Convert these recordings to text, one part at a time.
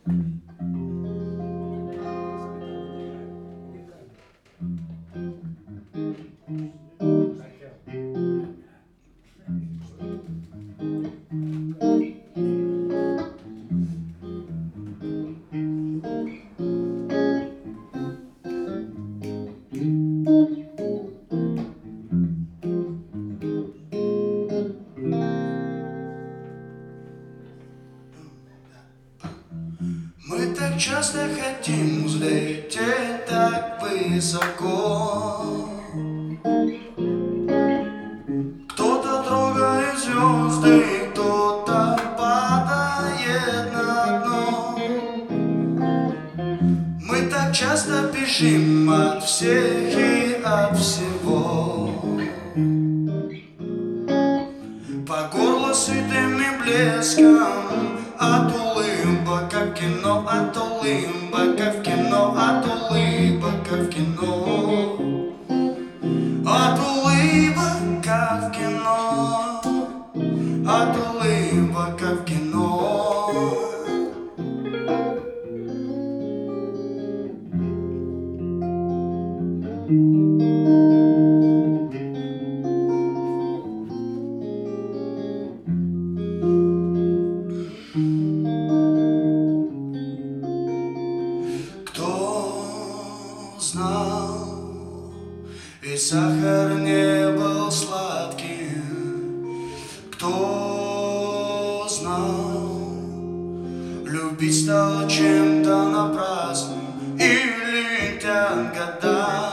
Мы так часто хотим взлететь так высоко. Кто-то трогает звезды, кто-то падает на дно. Мы так часто бежим от всех и от всего. По горло сытым и блеском от улыбок, как в кино, от улыбок, как в кино, от улыбок, как в кино. От улыбок, как в кино, от улыбок, как в кино. Знал, и сахар не был сладким. Кто знал, любить стало чем-то напрасным, и летят года.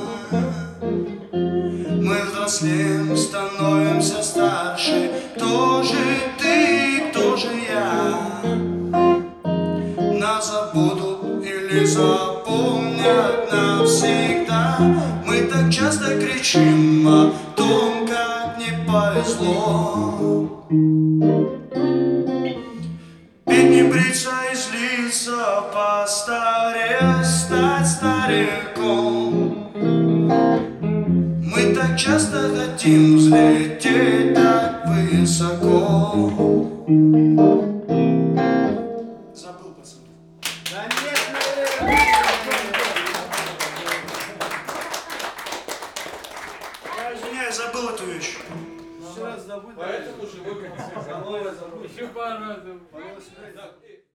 Мы взрослеем, становимся старше. Кто же ты, кто же я? Нас забудут или запомнят навсегда. Мы так часто кричим о том, как не повезло. Петь, не бриться и злиться, постареть, стать стариком. Мы так часто хотим взлететь так высоко. Забыл, пацаны. Я извиняюсь, забыл эту вещь. Поэтому живой концерт. Еще пару раз.